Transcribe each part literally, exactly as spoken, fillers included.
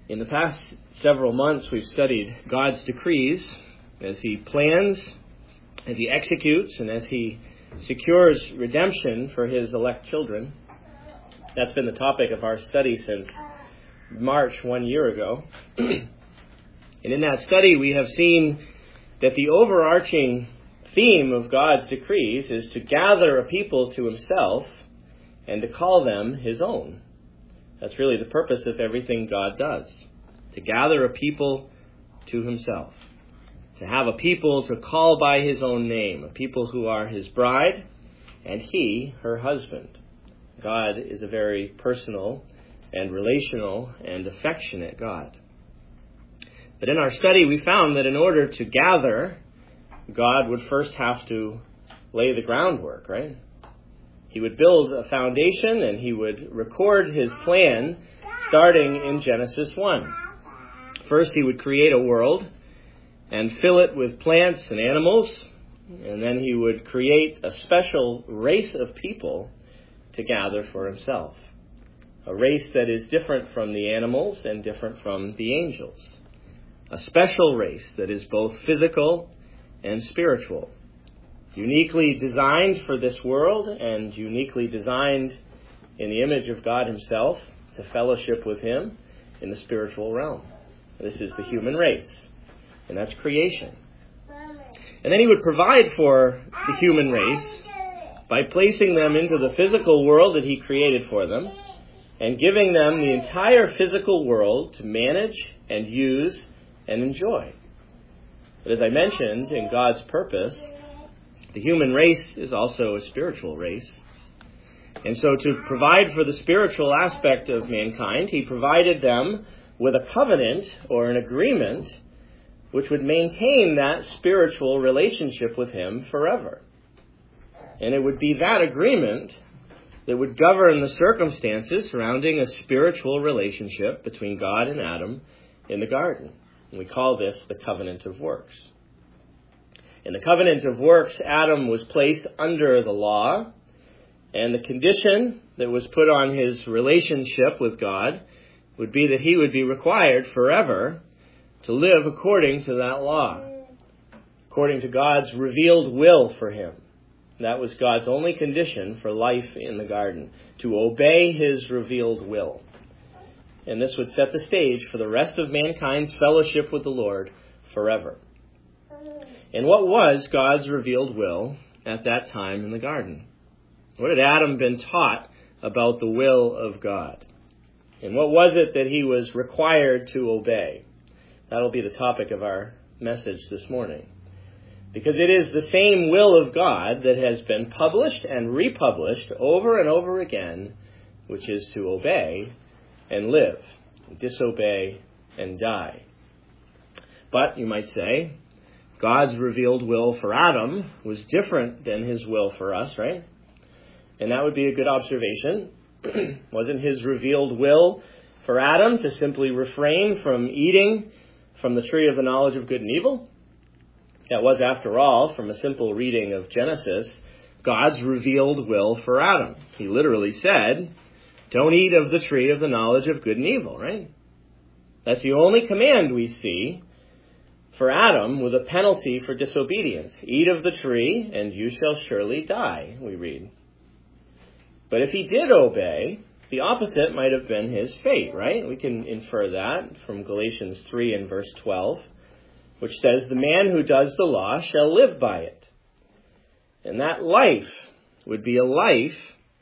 In the past several months, we've studied God's decrees as He plans, as He executes, and as He secures redemption for His elect children. That's been the topic of our study since March one year ago. And in that study, we have seen that the overarching theme of God's decrees is to gather a people to Himself and to call them His own. That's really the purpose of everything God does, to gather a people to Himself, to have a people to call by His own name, a people who are His bride and He her husband. God is a very personal and relational and affectionate God. But in our study, we found that in order to gather, God would first have to lay the groundwork, right? He would build a foundation and He would record His plan starting in Genesis one. First, He would create a world and fill it with plants and animals, and then He would create a special race of people to gather for Himself. A race that is different from the animals and different from the angels. A special race that is both physical and spiritual. Uniquely designed for this world and uniquely designed in the image of God Himself to fellowship with Him in the spiritual realm. This is the human race, and that's creation. And then He would provide for the human race by placing them into the physical world that He created for them and giving them the entire physical world to manage and use and enjoy. But as I mentioned, in God's purpose, the human race is also a spiritual race. And so to provide for the spiritual aspect of mankind, He provided them with a covenant or an agreement which would maintain that spiritual relationship with Him forever. And it would be that agreement that would govern the circumstances surrounding a spiritual relationship between God and Adam in the garden. And we call this the covenant of works. In the covenant of works, Adam was placed under the law, and the condition that was put on his relationship with God would be that he would be required forever to live according to that law, according to God's revealed will for him. That was God's only condition for life in the garden, to obey His revealed will. And this would set the stage for the rest of mankind's fellowship with the Lord forever. And what was God's revealed will at that time in the garden? What had Adam been taught about the will of God? And what was it that he was required to obey? That'll be the topic of our message this morning. Because it is the same will of God that has been published and republished over and over again, which is to obey and live, disobey and die. But, you might say, God's revealed will for Adam was different than His will for us, right? And that would be a good observation. Wasn't His revealed will for Adam to simply refrain from eating from the tree of the knowledge of good and evil? That was, after all, from a simple reading of Genesis, God's revealed will for Adam. He literally said, don't eat of the tree of the knowledge of good and evil, right? That's the only command we see for Adam with a penalty for disobedience. Eat of the tree, and you shall surely die, we read. But if he did obey, the opposite might have been his fate, right? We can infer that from Galatians three and verse twelve, which says, the man who does the law shall live by it. And that life would be a life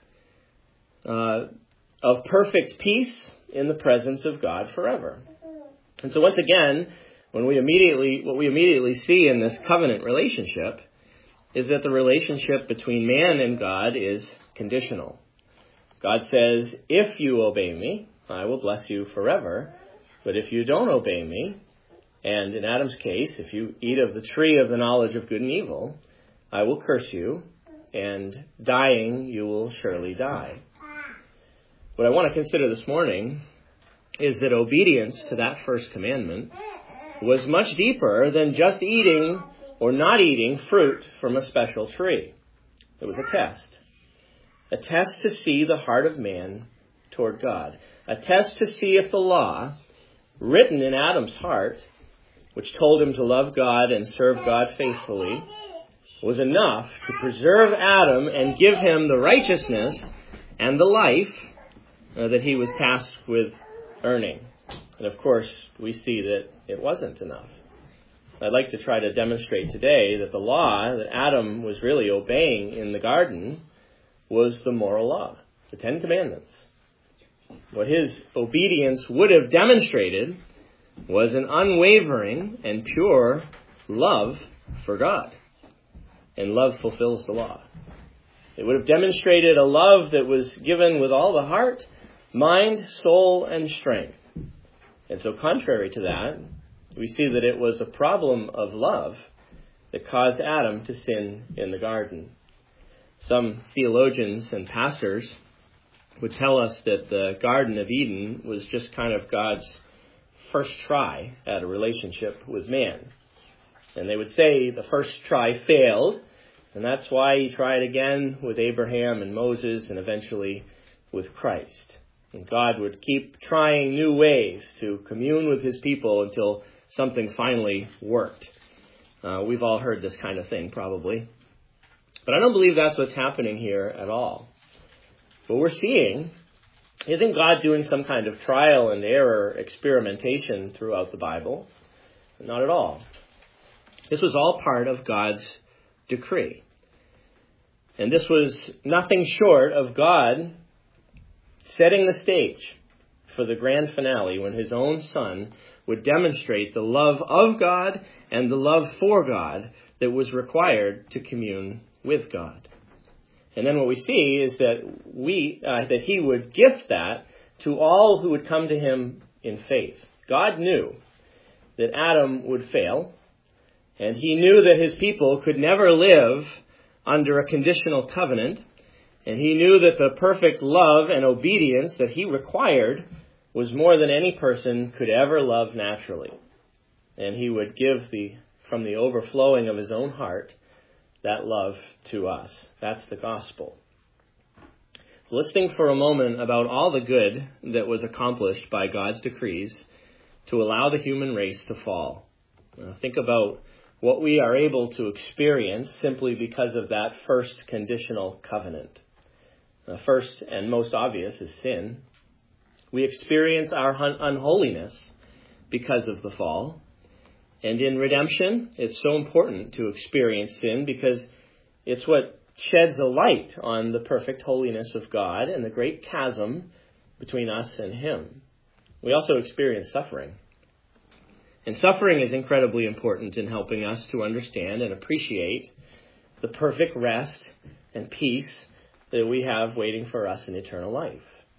uh, of perfect peace in the presence of God forever. And so once again, when we immediately, what we immediately see in this covenant relationship is that the relationship between man and God is conditional. God says, if you obey me, I will bless you forever. But if you don't obey me, and in Adam's case, if you eat of the tree of the knowledge of good and evil, I will curse you, and dying you will surely die. What I want to consider this morning is that obedience to that first commandment was much deeper than just eating or not eating fruit from a special tree. It was a test. A test to see the heart of man toward God. A test to see if the law written in Adam's heart, which told him to love God and serve God faithfully, was enough to preserve Adam and give him the righteousness and the life uh, that he was tasked with earning. And of course, we see that it wasn't enough. I'd like to try to demonstrate today that the law that Adam was really obeying in the garden was the moral law, the Ten Commandments. What his obedience would have demonstrated was an unwavering and pure love for God. And love fulfills the law. It would have demonstrated a love that was given with all the heart, mind, soul, and strength. And so contrary to that, we see that it was a problem of love that caused Adam to sin in the garden. Some theologians and pastors would tell us that the Garden of Eden was just kind of God's first try at a relationship with man. And they would say the first try failed, and that's why he tried again with Abraham and Moses and eventually with Christ. And God would keep trying new ways to commune with his people until something finally worked. Uh, we've all heard this kind of thing, probably. But I don't believe that's what's happening here at all. What we're seeing isn't God doing some kind of trial and error experimentation throughout the Bible. Not at all. This was all part of God's decree. And this was nothing short of God setting the stage for the grand finale when his own Son would demonstrate the love of God and the love for God that was required to commune with God. And then what we see is that we uh, that he would gift that to all who would come to him in faith. God knew that Adam would fail, and he knew that his people could never live under a conditional covenant, and he knew that the perfect love and obedience that he required was more than any person could ever love naturally. And he would give the from the overflowing of his own heart that love to us. That's the gospel. Let's think for a moment about all the good that was accomplished by God's decrees to allow the human race to fall. Uh, think about what we are able to experience simply because of that first conditional covenant. The first and most obvious is sin. We experience our un- unholiness because of the fall. And in redemption, it's so important to experience sin because it's what sheds a light on the perfect holiness of God and the great chasm between us and him. We also experience suffering. And suffering is incredibly important in helping us to understand and appreciate the perfect rest and peace that we have waiting for us in eternal life.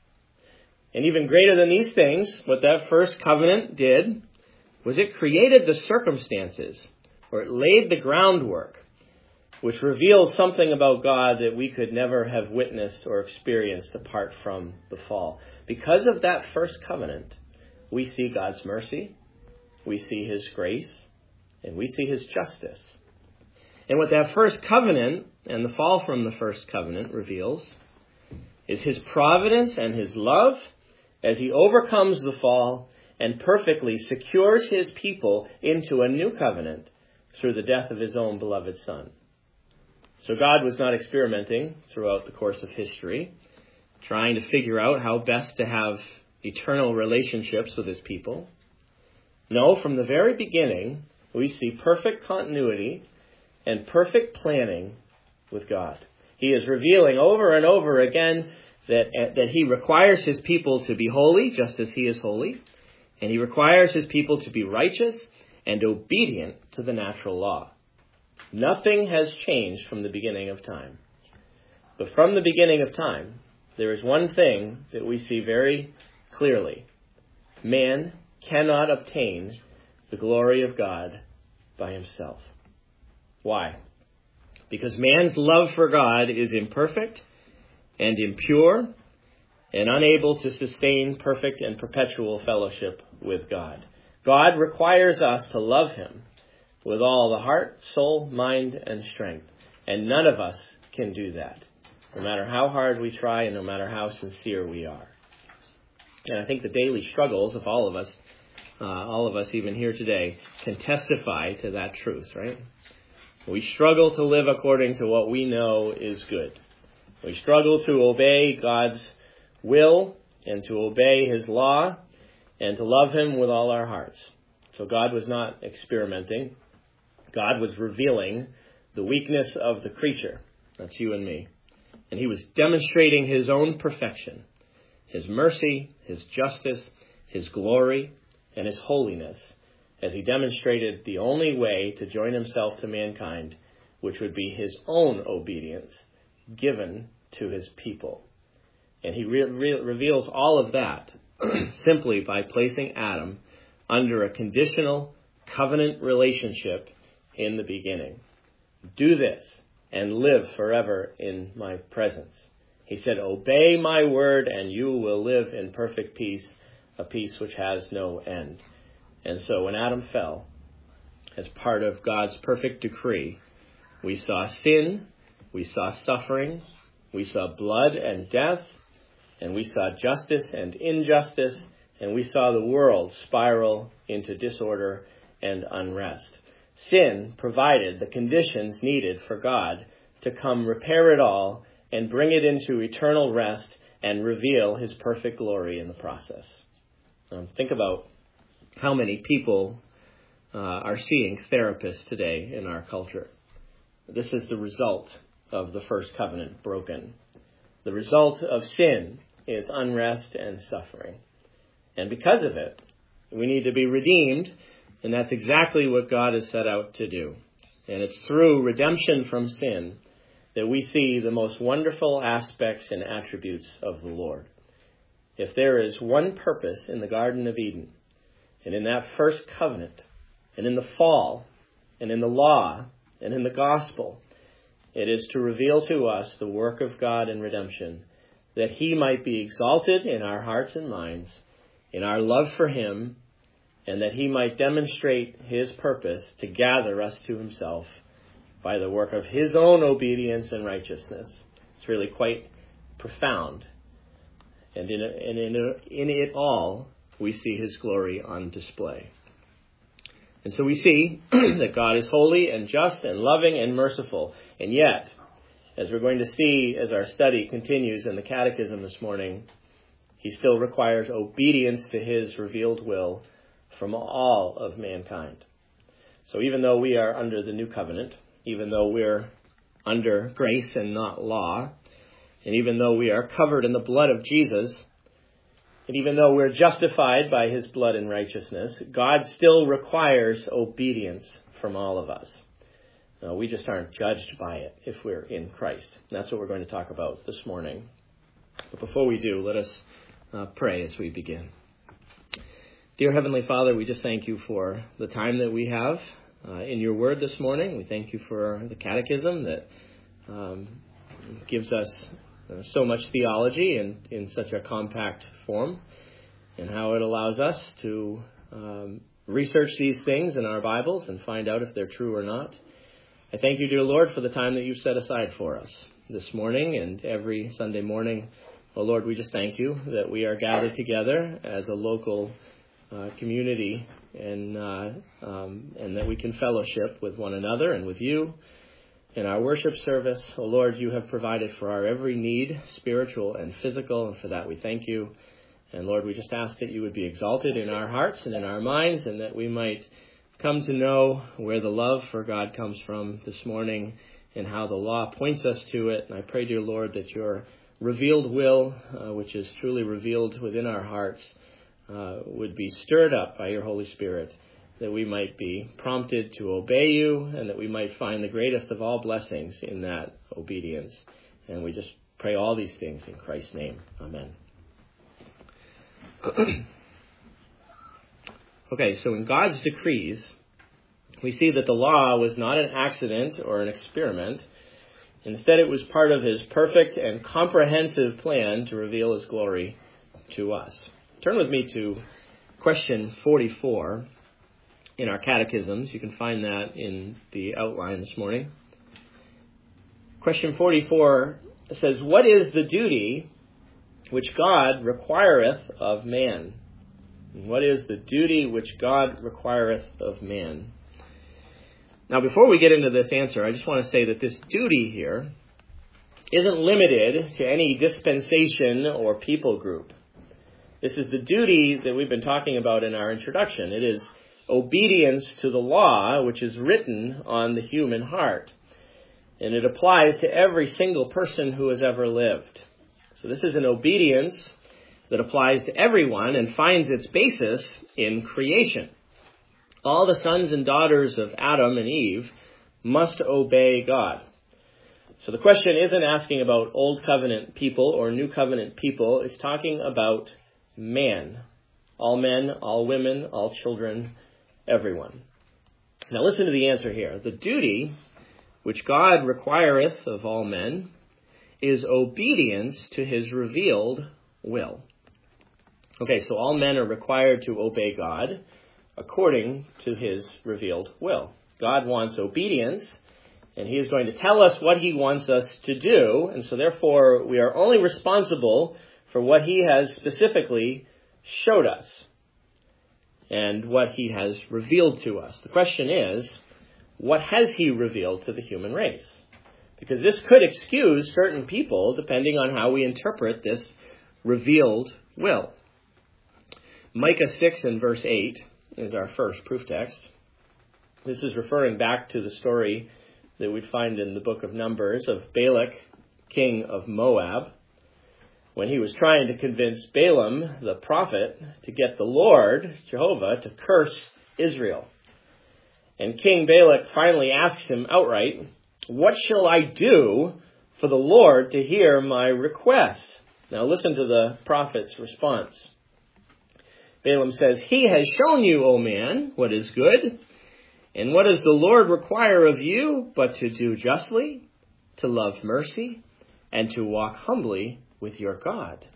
And even greater than these things, what that first covenant did was it created the circumstances, or it laid the groundwork, which reveals something about God that we could never have witnessed or experienced apart from the fall. Because of that first covenant, we see God's mercy, we see his grace, and we see his justice. And what that first covenant and the fall from the first covenant reveals is his providence and his love as he overcomes the fall and perfectly secures his people into a new covenant through the death of his own beloved Son. So God was not experimenting throughout the course of history, trying to figure out how best to have eternal relationships with his people. No, from the very beginning, we see perfect continuity and perfect planning with God. He is revealing over and over again that, that he requires his people to be holy, just as he is holy. And he requires his people to be righteous and obedient to the natural law. Nothing has changed from the beginning of time. But from the beginning of time, there is one thing that we see very clearly. Man cannot obtain the glory of God by himself. Why? Because man's love for God is imperfect and impure and unable to sustain perfect and perpetual fellowship with God. God requires us to love him with all the heart, soul, mind, and strength. And none of us can do that, no matter how hard we try and no matter how sincere we are. And I think the daily struggles of all of us uh, all of us even here today, can testify to that truth, right? We struggle to live according to what we know is good. We struggle to obey God's will and to obey his law and to love him with all our hearts. So God was not experimenting. God was revealing the weakness of the creature. That's you and me. And he was demonstrating his own perfection, his mercy, his justice, his glory, and his holiness, as he demonstrated the only way to join himself to mankind, which would be his own obedience given to his people. And he re- re- reveals all of that simply by placing Adam under a conditional covenant relationship in the beginning. Do this and live forever in my presence. He said, obey my word and you will live in perfect peace, a peace which has no end. And so when Adam fell, as part of God's perfect decree, we saw sin, we saw suffering, we saw blood and death, and we saw justice and injustice, and we saw the world spiral into disorder and unrest. Sin provided the conditions needed for God to come repair it all and bring it into eternal rest and reveal his perfect glory in the process. Um, think about how many people uh, are seeing therapists today in our culture. This is the result of the first covenant broken. The result of sin is unrest and suffering. And because of it, we need to be redeemed, and that's exactly what God has set out to do. And it's through redemption from sin that we see the most wonderful aspects and attributes of the Lord. If there is one purpose in the Garden of Eden, and in that first covenant, and in the fall, and in the law, and in the gospel, it is to reveal to us the work of God in redemption, that he might be exalted in our hearts and minds, in our love for him, and that he might demonstrate his purpose to gather us to himself by the work of his own obedience and righteousness. It's really quite profound. And in, a, and in, a, in it all, we see his glory on display. And so we see that God is holy and just and loving and merciful. And yet, as we're going to see as our study continues in the Catechism this morning, he still requires obedience to his revealed will from all of mankind. So even though we are under the new covenant, even though we're under grace and not law, and even though we are covered in the blood of Jesus, and even though we're justified by his blood and righteousness, God still requires obedience from all of us. Uh, we just aren't judged by it if we're in Christ. And that's what we're going to talk about this morning. But before we do, let us uh, pray as we begin. Dear Heavenly Father, we just thank you for the time that we have uh, in your word this morning. We thank you for the Catechism that um, gives us Uh, so much theology in, in such a compact form, and how it allows us to um, research these things in our Bibles and find out if they're true or not. I thank you, dear Lord, for the time that you've set aside for us this morning and every Sunday morning. Oh Lord, we just thank you that we are gathered together as a local uh, community, and uh, um, and that we can fellowship with one another and with you. In our worship service, oh Lord, you have provided for our every need, spiritual and physical, and for that we thank you. And Lord, we just ask that you would be exalted in our hearts and in our minds, and that we might come to know where the love for God comes from this morning and how the law points us to it. And I pray, dear Lord, that your revealed will, uh, which is truly revealed within our hearts, uh, would be stirred up by your Holy Spirit, that we might be prompted to obey you, and that we might find the greatest of all blessings in that obedience. And we just pray all these things in Christ's name. Amen. Okay, so in God's decrees, we see that the law was not an accident or an experiment. Instead, it was part of his perfect and comprehensive plan to reveal his glory to us. Turn with me to question forty-four. In our catechisms. You can find that in the outline this morning. Question forty-four says, what is the duty which God requireth of man? What is the duty which God requireth of man? Now, before we get into this answer, I just want to say that this duty here isn't limited to any dispensation or people group. This is the duty that we've been talking about in our introduction. It is obedience to the law which is written on the human heart. And it applies to every single person who has ever lived. So this is an obedience that applies to everyone and finds its basis in creation. All the sons and daughters of Adam and Eve must obey God. So the question isn't asking about Old Covenant people or New Covenant people. It's talking about man. All men, all women, all children, everyone. Now listen to the answer here. The duty which God requireth of all men is obedience to his revealed will. Okay, so all men are required to obey God according to his revealed will. God wants obedience, and he is going to tell us what he wants us to do, and so therefore we are only responsible for what he has specifically showed us and what he has revealed to us. The question is, what has he revealed to the human race? Because this could excuse certain people depending on how we interpret this revealed will. Micah six and verse eight is our first proof text. This is referring back to the story that we'd find in the book of Numbers of Balak, king of Moab, when he was trying to convince Balaam, the prophet, to get the Lord, Jehovah, to curse Israel. And King Balak finally asks him outright, "What shall I do for the Lord to hear my request?" Now listen to the prophet's response. Balaam says, "He has shown you, O man, what is good. And what does the Lord require of you but to do justly, to love mercy, and to walk humbly with your God?"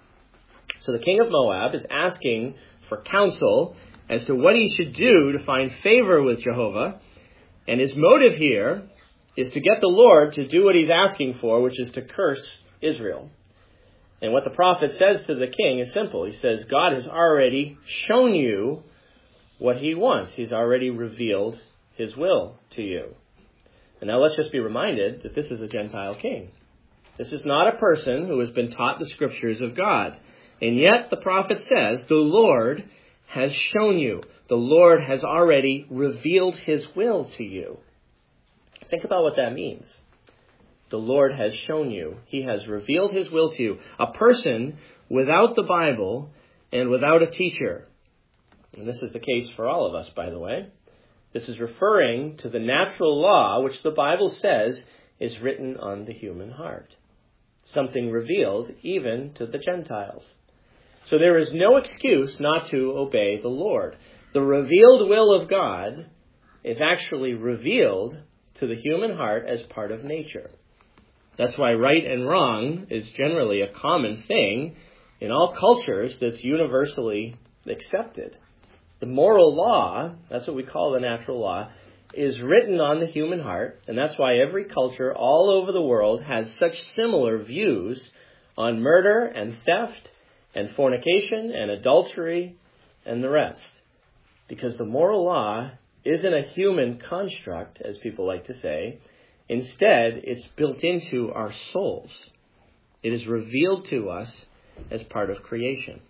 So the king of Moab is asking for counsel as to what he should do to find favor with Jehovah. And his motive here is to get the Lord to do what he's asking for, which is to curse Israel. And what the prophet says to the king is simple. He says, God has already shown you what he wants. He's already revealed his will to you. And now let's just be reminded that this is a Gentile king. This is not a person who has been taught the scriptures of God. And yet the prophet says, the Lord has shown you. The Lord has already revealed his will to you. Think about what that means. The Lord has shown you. He has revealed his will to you. A person without the Bible and without a teacher. And this is the case for all of us, by the way. This is referring to the natural law, which the Bible says is written on the human heart. Something revealed even to the Gentiles. So there is no excuse not to obey the Lord. The revealed will of God is actually revealed to the human heart as part of nature. That's why right and wrong is generally a common thing in all cultures that's universally accepted. The moral law, that's what we call the natural law, is written on the human heart, and that's why every culture all over the world has such similar views on murder and theft and fornication and adultery and the rest. Because the moral law isn't a human construct, as people like to say. Instead, it's built into our souls. It is revealed to us as part of creation.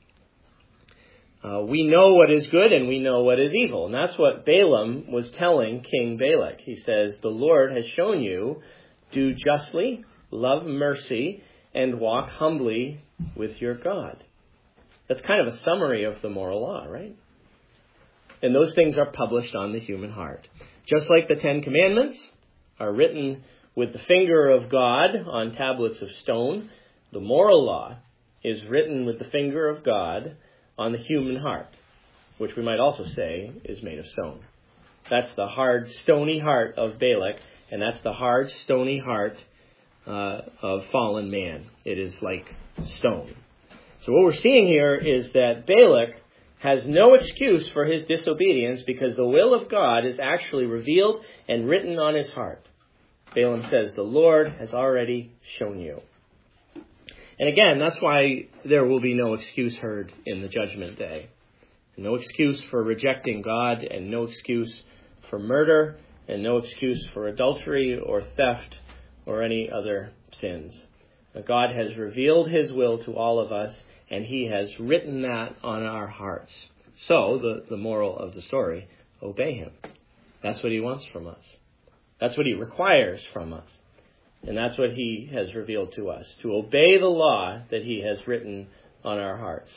Uh, we know what is good and we know what is evil. And that's what Balaam was telling King Balak. He says, the Lord has shown you, do justly, love mercy, and walk humbly with your God. That's kind of a summary of the moral law, right? And those things are published on the human heart. Just like the Ten Commandments are written with the finger of God on tablets of stone, the moral law is written with the finger of God on the human heart, which we might also say is made of stone. That's the hard, stony heart of Balak, and that's the hard, stony heart uh, of fallen man. It is like stone. So what we're seeing here is that Balak has no excuse for his disobedience because the will of God is actually revealed and written on his heart. Balaam says, the Lord has already shown you. And again, that's why there will be no excuse heard in the judgment day. No excuse for rejecting God, and no excuse for murder, and no excuse for adultery or theft or any other sins. God has revealed his will to all of us, and he has written that on our hearts. So, the, the moral of the story, obey him. That's what he wants from us. That's what he requires from us. And that's what he has revealed to us, to obey the law that he has written on our hearts.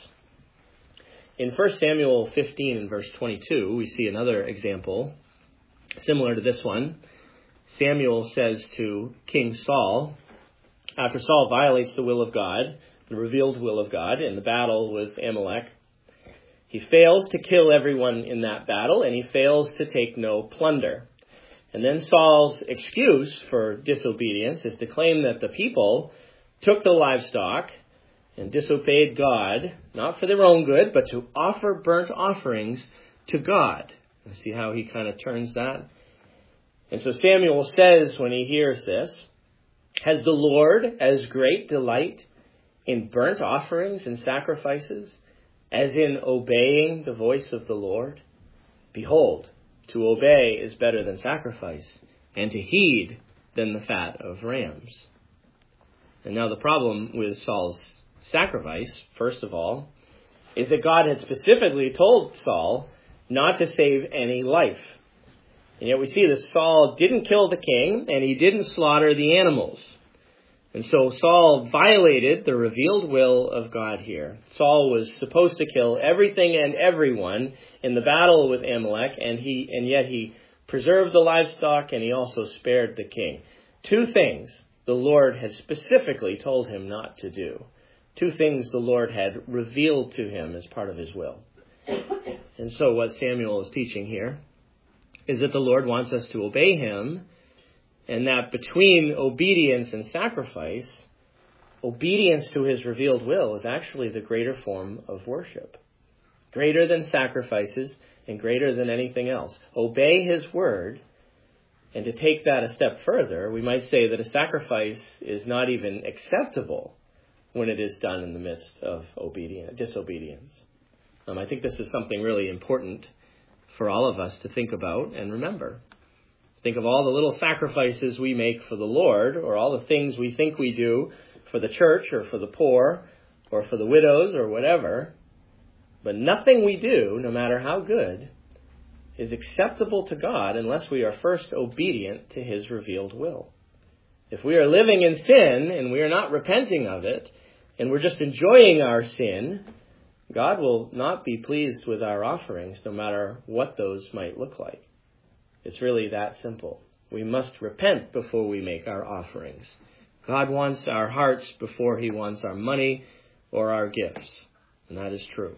In First Samuel fifteen and verse twenty-two, we see another example similar to this one. Samuel says to King Saul, after Saul violates the will of God, the revealed will of God in the battle with Amalek, he fails to kill everyone in that battle, and he fails to take no plunder. And then Saul's excuse for disobedience is to claim that the people took the livestock and disobeyed God, not for their own good, but to offer burnt offerings to God. You see how he kind of turns that? And so Samuel says when he hears this, has the Lord as great delight in burnt offerings and sacrifices as in obeying the voice of the Lord? Behold, to obey is better than sacrifice, and to heed than the fat of rams. And now the problem with Saul's sacrifice, first of all, is that God had specifically told Saul not to save any life. And yet we see that Saul didn't kill the king, and he didn't slaughter the animals. And so Saul violated the revealed will of God here. Saul was supposed to kill everything and everyone in the battle with Amalek, and he and yet he preserved the livestock, and he also spared the king. Two things the Lord had specifically told him not to do. Two things the Lord had revealed to him as part of his will. And so what Samuel is teaching here is that the Lord wants us to obey him, and that between obedience and sacrifice, obedience to his revealed will is actually the greater form of worship. Greater than sacrifices and greater than anything else. Obey his word, and to take that a step further, we might say that a sacrifice is not even acceptable when it is done in the midst of obedience, disobedience. Um, I think this is something really important for all of us to think about and remember. Think of all the little sacrifices we make for the Lord, or all the things we think we do for the church or for the poor or for the widows or whatever. But nothing we do, no matter how good, is acceptable to God unless we are first obedient to his revealed will. If we are living in sin and we are not repenting of it, and we're just enjoying our sin, God will not be pleased with our offerings, no matter what those might look like. It's really that simple. We must repent before we make our offerings. God wants our hearts before he wants our money or our gifts. And that is true.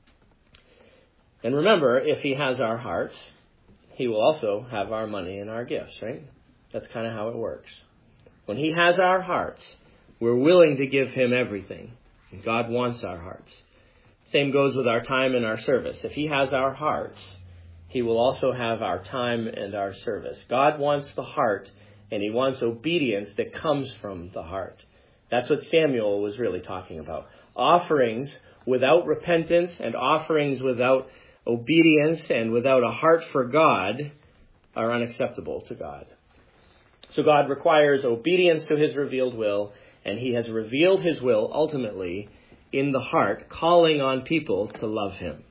And remember, if he has our hearts, he will also have our money and our gifts, right? That's kind of how it works. When he has our hearts, we're willing to give him everything. And God wants our hearts. Same goes with our time and our service. If he has our hearts, he will also have our time and our service. God wants the heart, and he wants obedience that comes from the heart. That's what Samuel was really talking about. Offerings without repentance and offerings without obedience and without a heart for God are unacceptable to God. So God requires obedience to his revealed will, and he has revealed his will ultimately in the heart, calling on people to love him.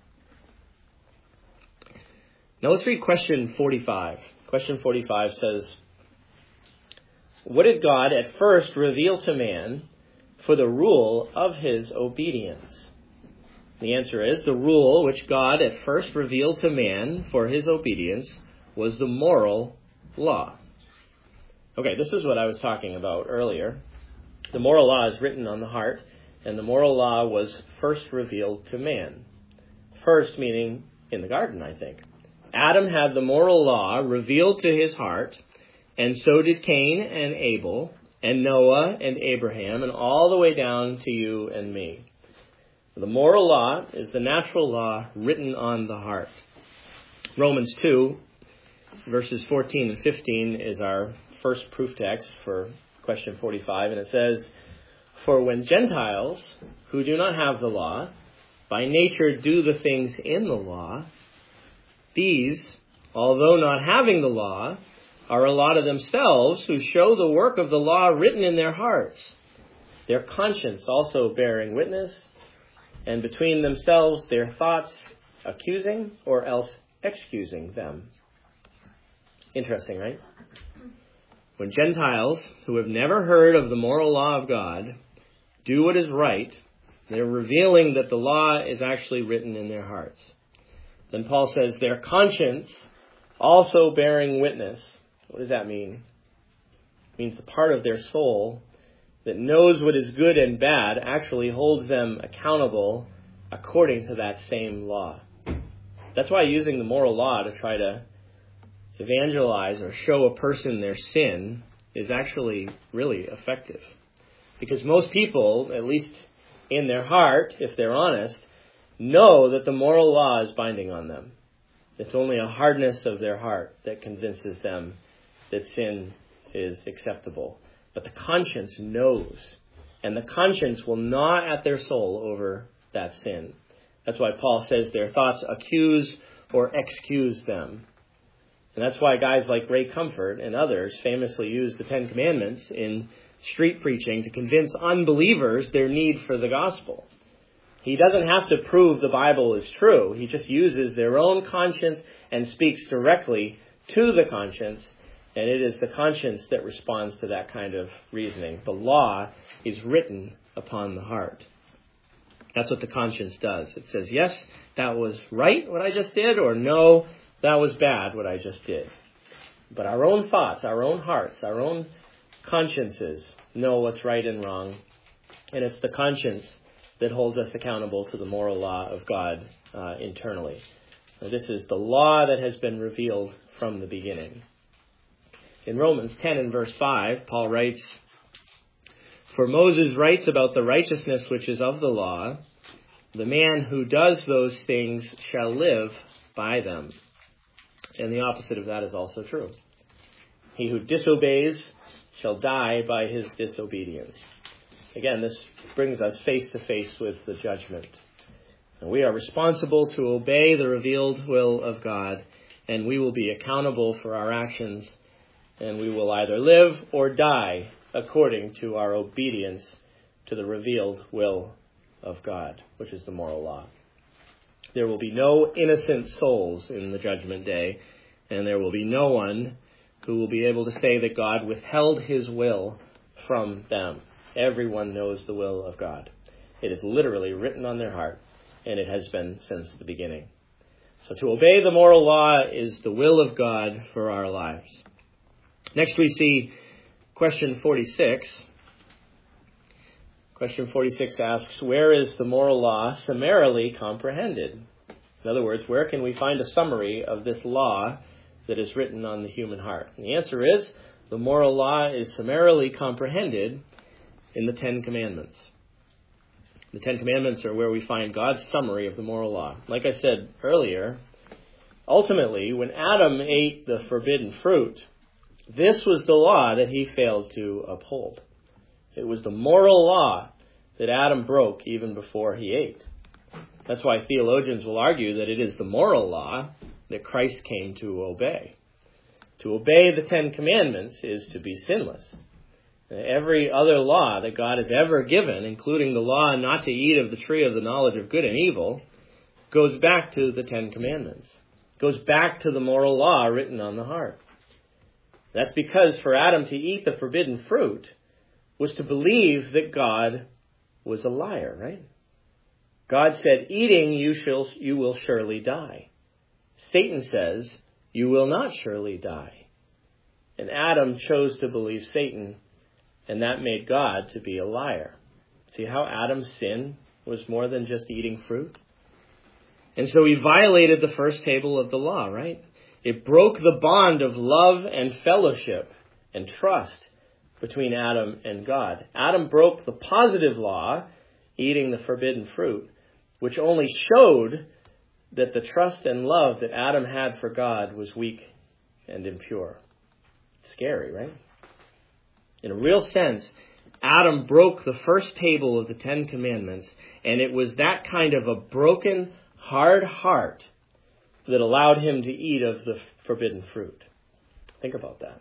Now let's read question forty-five. Question forty-five says, what did God at first reveal to man for the rule of his obedience? The answer is, the rule which God at first revealed to man for his obedience was the moral law. Okay, this is what I was talking about earlier. The moral law is written on the heart, and the moral law was first revealed to man. First meaning in the garden, I think. Adam had the moral law revealed to his heart, and so did Cain and Abel, and Noah and Abraham, and all the way down to you and me. The moral law is the natural law written on the heart. Romans two, verses fourteen and fifteen is our first proof text for question forty-five, and it says, for when Gentiles, who do not have the law, by nature do the things in the law, these, although not having the law, are a lot of themselves who show the work of the law written in their hearts, their conscience also bearing witness, and between themselves their thoughts accusing or else excusing them. Interesting, right? When Gentiles who have never heard of the moral law of God do what is right, they're revealing that the law is actually written in their hearts. Then Paul says their conscience also bearing witness. What does that mean? It means the part of their soul that knows what is good and bad actually holds them accountable according to that same law. That's why using the moral law to try to evangelize or show a person their sin is actually really effective. Because most people, at least in their heart, if they're honest, know that the moral law is binding on them. It's only a hardness of their heart that convinces them that sin is acceptable. But the conscience knows, and the conscience will gnaw at their soul over that sin. That's why Paul says their thoughts accuse or excuse them. And that's why guys like Ray Comfort and others famously use the Ten Commandments in street preaching to convince unbelievers their need for the gospel. He doesn't have to prove the Bible is true. He just uses their own conscience and speaks directly to the conscience. And it is the conscience that responds to that kind of reasoning. The law is written upon the heart. That's what the conscience does. It says, yes, that was right what I just did, or no, that was bad what I just did. But our own thoughts, our own hearts, our own consciences know what's right and wrong. And it's the conscience that holds us accountable to the moral law of God uh, internally. Now, this is the law that has been revealed from the beginning. In Romans ten and verse five, Paul writes, "For Moses writes about the righteousness which is of the law, the man who does those things shall live by them." And the opposite of that is also true. He who disobeys shall die by his disobedience. Again, this brings us face to face with the judgment. And we are responsible to obey the revealed will of God, and we will be accountable for our actions, and we will either live or die according to our obedience to the revealed will of God, which is the moral law. There will be no innocent souls in the judgment day, and there will be no one who will be able to say that God withheld his will from them. Everyone knows the will of God. It is literally written on their heart, and it has been since the beginning. So to obey the moral law is the will of God for our lives. Next we see question forty-six. Question forty-six asks, where is the moral law summarily comprehended? In other words, where can we find a summary of this law that is written on the human heart? And the answer is, the moral law is summarily comprehended in the Ten Commandments. The Ten Commandments are where we find God's summary of the moral law. Like I said earlier, ultimately, when Adam ate the forbidden fruit, this was the law that he failed to uphold. It was the moral law that Adam broke even before he ate. That's why theologians will argue that it is the moral law that Christ came to obey. To obey the Ten Commandments is to be sinless. Every other law that God has ever given, including the law not to eat of the tree of the knowledge of good and evil, goes back to the Ten Commandments. Goes back to the moral law written on the heart. That's because for Adam to eat the forbidden fruit was to believe that God was a liar, right? God said, eating you shall you will surely die. Satan says, you will not surely die. And Adam chose to believe Satan, and that made God to be a liar. See how Adam's sin was more than just eating fruit? And so he violated the first table of the law, right? It broke the bond of love and fellowship and trust between Adam and God. Adam broke the positive law, eating the forbidden fruit, which only showed that the trust and love that Adam had for God was weak and impure. Scary, right? In a real sense, Adam broke the first table of the Ten Commandments, and it was that kind of a broken, hard heart that allowed him to eat of the forbidden fruit. Think about that.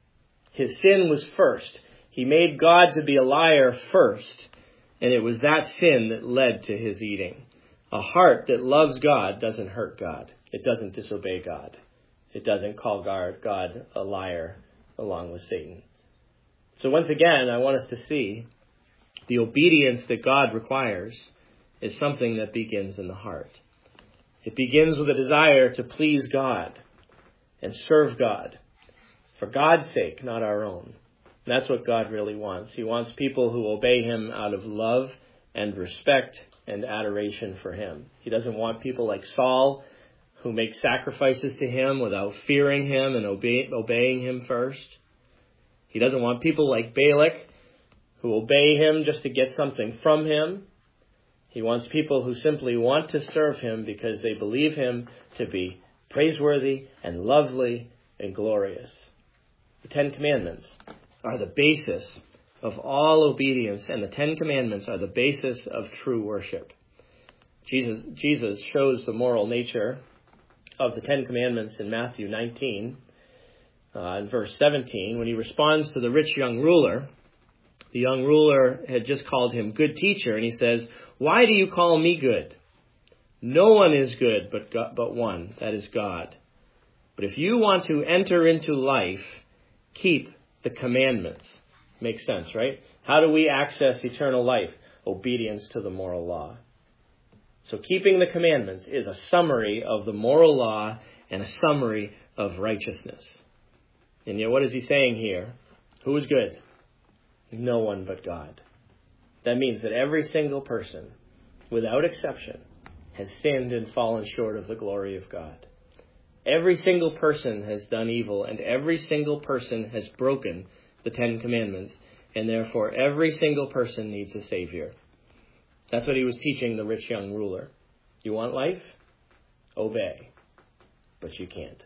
His sin was first. He made God to be a liar first, and it was that sin that led to his eating. A heart that loves God doesn't hurt God. It doesn't disobey God. It doesn't call God a liar along with Satan. So once again, I want us to see the obedience that God requires is something that begins in the heart. It begins with a desire to please God and serve God for God's sake, not our own. And that's what God really wants. He wants people who obey him out of love and respect and adoration for him. He doesn't want people like Saul who make sacrifices to him without fearing him and obey, obeying him first. He doesn't want people like Balak who obey him just to get something from him. He wants people who simply want to serve him because they believe him to be praiseworthy and lovely and glorious. The Ten Commandments are the basis of all obedience, and the Ten Commandments are the basis of true worship. Jesus, Jesus shows the moral nature of the Ten Commandments in Matthew nineteen, uh, in verse seventeen, when he responds to the rich young ruler. The young ruler had just called him good teacher, and he says, "Why do you call me good? No one is good but God, but one, that is God. But if you want to enter into life, keep the commandments." Makes sense, right? How do we access eternal life? Obedience to the moral law. So keeping the commandments is a summary of the moral law and a summary of righteousness. And yet what is he saying here? Who is good? No one but God. That means that every single person, without exception, has sinned and fallen short of the glory of God. Every single person has done evil, and every single person has broken the Ten Commandments, and therefore every single person needs a Savior. That's what he was teaching the rich young ruler. You want life? Obey. But you can't.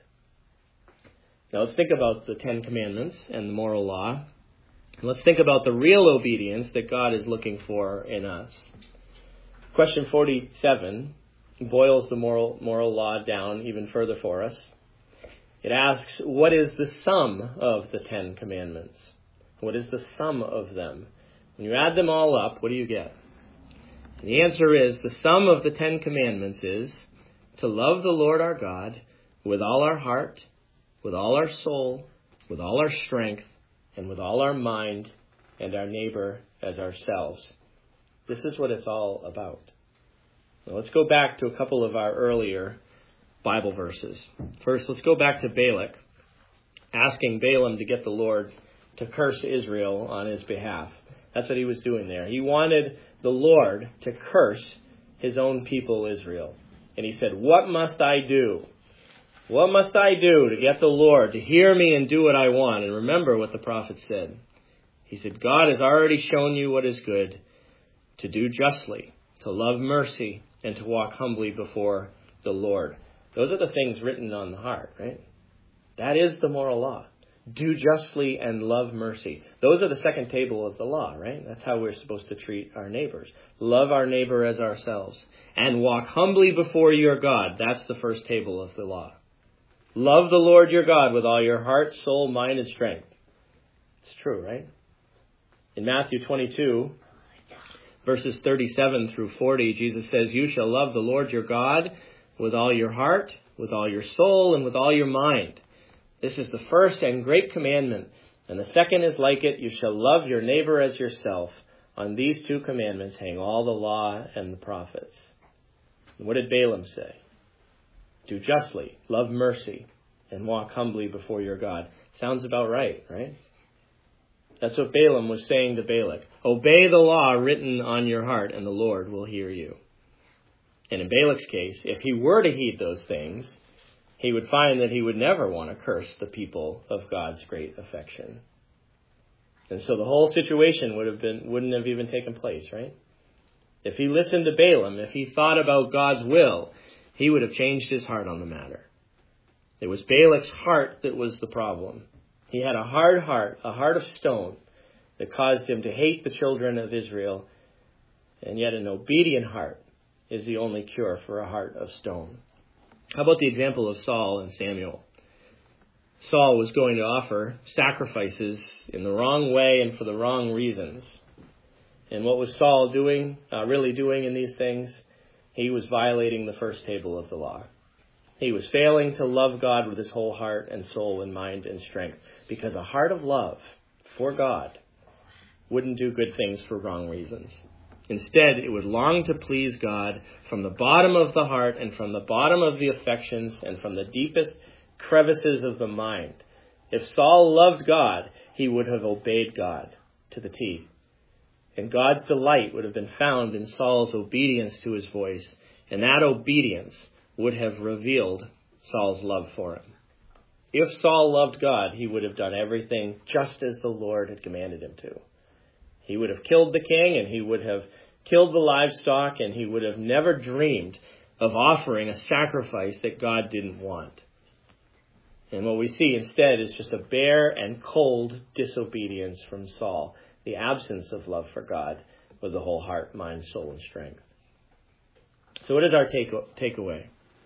Now let's think about the Ten Commandments and the moral law. Let's think about the real obedience that God is looking for in us. Question forty-seven boils the moral, moral law down even further for us. It asks, what is the sum of the Ten Commandments? What is the sum of them? When you add them all up, what do you get? And the answer is, the sum of the Ten Commandments is to love the Lord our God with all our heart, with all our soul, with all our strength, and with all our mind, and our neighbor as ourselves. This is what it's all about. Now let's go back to a couple of our earlier Bible verses. First, let's go back to Balak, asking Balaam to get the Lord to curse Israel on his behalf. That's what he was doing there. He wanted the Lord to curse his own people, Israel. And he said, what must I do? What must I do to get the Lord to hear me and do what I want? And remember what the prophet said. He said, God has already shown you what is good, to do justly, to love mercy, and to walk humbly before the Lord. Those are the things written on the heart, right? That is the moral law. Do justly and love mercy. Those are the second table of the law, right? That's how we're supposed to treat our neighbors. Love our neighbor as ourselves. And walk humbly before your God. That's the first table of the law. Love the Lord your God with all your heart, soul, mind, and strength. It's true, right? In Matthew twenty-two, verses thirty-seven through forty, Jesus says, you shall love the Lord your God with all your heart, with all your soul, and with all your mind. This is the first and great commandment. And the second is like it, you shall love your neighbor as yourself. On these two commandments hang all the law and the prophets. And what did Balaam say? Do justly, love mercy, and walk humbly before your God. Sounds about right, right? That's what Balaam was saying to Balak. Obey the law written on your heart, and the Lord will hear you. And in Balak's case, if he were to heed those things, he would find that he would never want to curse the people of God's great affection. And so the whole situation would have been, wouldn't have even taken place, right? If he listened to Balaam, if he thought about God's will, he would have changed his heart on the matter. It was Balak's heart that was the problem. He had a hard heart, a heart of stone, that caused him to hate the children of Israel. And yet an obedient heart is the only cure for a heart of stone. How about the example of Saul and Samuel? Saul was going to offer sacrifices in the wrong way and for the wrong reasons. And what was Saul doing, uh, really doing in these things? He was violating the first table of the law. He was failing to love God with his whole heart and soul and mind and strength, because a heart of love for God wouldn't do good things for wrong reasons. Instead, it would long to please God from the bottom of the heart and from the bottom of the affections and from the deepest crevices of the mind. If Saul loved God, he would have obeyed God to the T. And God's delight would have been found in Saul's obedience to his voice, and that obedience would have revealed Saul's love for him. If Saul loved God, he would have done everything just as the Lord had commanded him to. He would have killed the king, and he would have killed the livestock, and he would have never dreamed of offering a sacrifice that God didn't want. And what we see instead is just a bare and cold disobedience from Saul, the absence of love for God with the whole heart, mind, soul, and strength. So what is our take takeaway?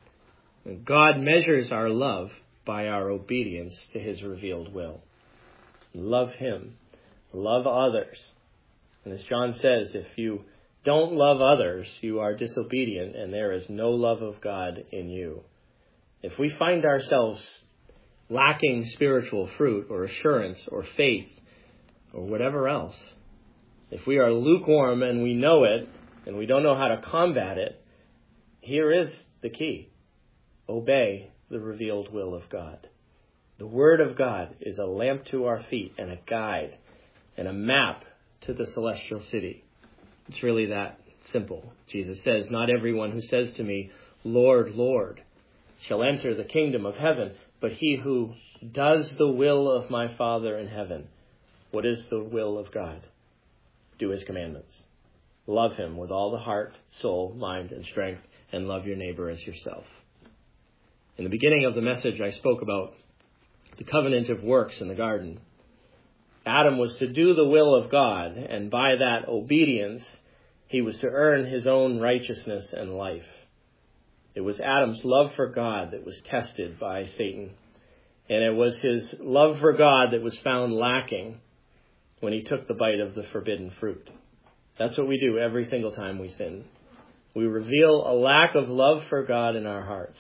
God measures our love by our obedience to his revealed will. Love him. Love others. And as John says, if you don't love others, you are disobedient, and there is no love of God in you. If we find ourselves lacking spiritual fruit or assurance or faith or whatever else, if we are lukewarm and we know it and we don't know how to combat it, here is the key. Obey the revealed will of God. The Word of God is a lamp to our feet and a guide and a map to the celestial city. It's really that simple. Jesus says, "Not everyone who says to me, 'Lord, Lord,' shall enter the kingdom of heaven, but he who does the will of my Father in heaven." What is the will of God? Do his commandments. Love him with all the heart, soul, mind, and strength, and love your neighbor as yourself. In the beginning of the message, I spoke about the covenant of works in the garden. Adam was to do the will of God, and by that obedience, he was to earn his own righteousness and life. It was Adam's love for God that was tested by Satan, and it was his love for God that was found lacking when he took the bite of the forbidden fruit. That's what we do every single time we sin. We reveal a lack of love for God in our hearts.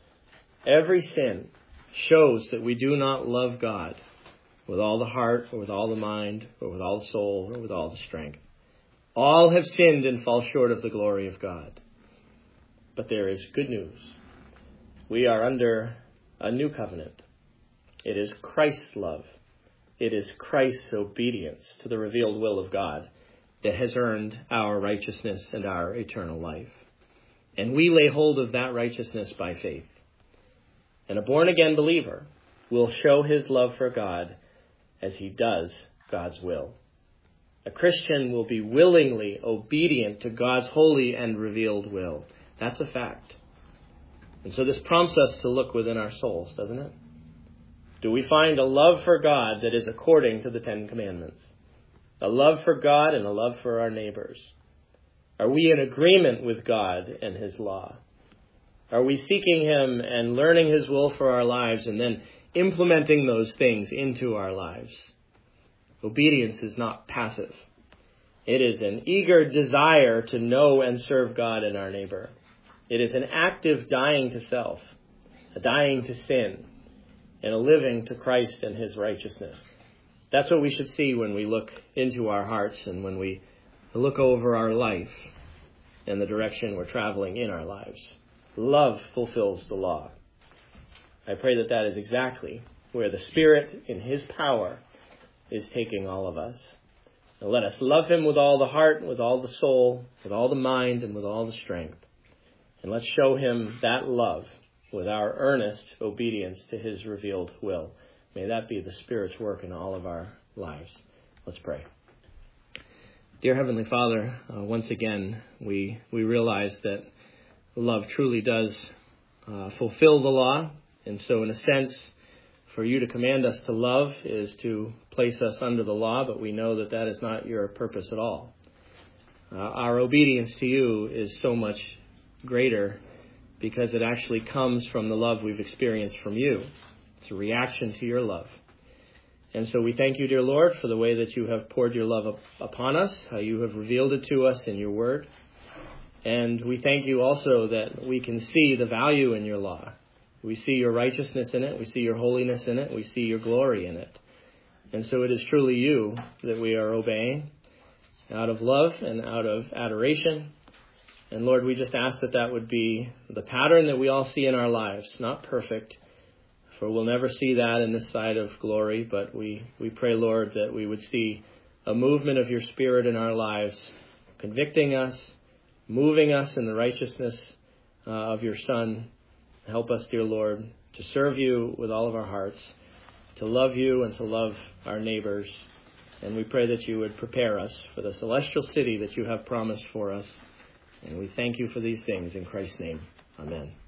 Every sin shows that we do not love God with all the heart, or with all the mind, or with all the soul, or with all the strength. All have sinned and fall short of the glory of God. But there is good news. We are under a new covenant. It is Christ's love. It is Christ's obedience to the revealed will of God that has earned our righteousness and our eternal life. And we lay hold of that righteousness by faith. And a born-again believer will show his love for God as he does God's will. A Christian will be willingly obedient to God's holy and revealed will. That's a fact. And so this prompts us to look within our souls, doesn't it? Do we find a love for God that is according to the Ten Commandments? A love for God and a love for our neighbors? Are we in agreement with God and his law? Are we seeking him and learning his will for our lives and then implementing those things into our lives? Obedience is not passive. It is an eager desire to know and serve God and our neighbor. It is an active dying to self, a dying to sin, and a living to Christ and his righteousness. That's what we should see when we look into our hearts and when we look over our life and the direction we're traveling in our lives. Love fulfills the law. I pray that that is exactly where the Spirit in his power is taking all of us. Now let us love him with all the heart, with all the soul, with all the mind, and with all the strength. And let's show him that love with our earnest obedience to his revealed will. May that be the Spirit's work in all of our lives. Let's pray. Dear Heavenly Father, uh, once again, we, we realize that love truly does uh, fulfill the law. And so in a sense, for you to command us to love is to place us under the law, but we know that that is not your purpose at all. Uh, our obedience to you is so much greater because it actually comes from the love we've experienced from you. It's a reaction to your love. And so we thank you, dear Lord, for the way that you have poured your love up upon us, how you have revealed it to us in your word. And we thank you also that we can see the value in your law. We see your righteousness in it. We see your holiness in it. We see your glory in it. And so it is truly you that we are obeying out of love and out of adoration. And Lord, we just ask that that would be the pattern that we all see in our lives. Not perfect, for we'll never see that in this side of glory. But we, we pray, Lord, that we would see a movement of your Spirit in our lives, convicting us, moving us in the righteousness uh, of your Son. Help us, dear Lord, to serve you with all of our hearts, to love you and to love our neighbors. And we pray that you would prepare us for the celestial city that you have promised for us. And we thank you for these things in Christ's name. Amen.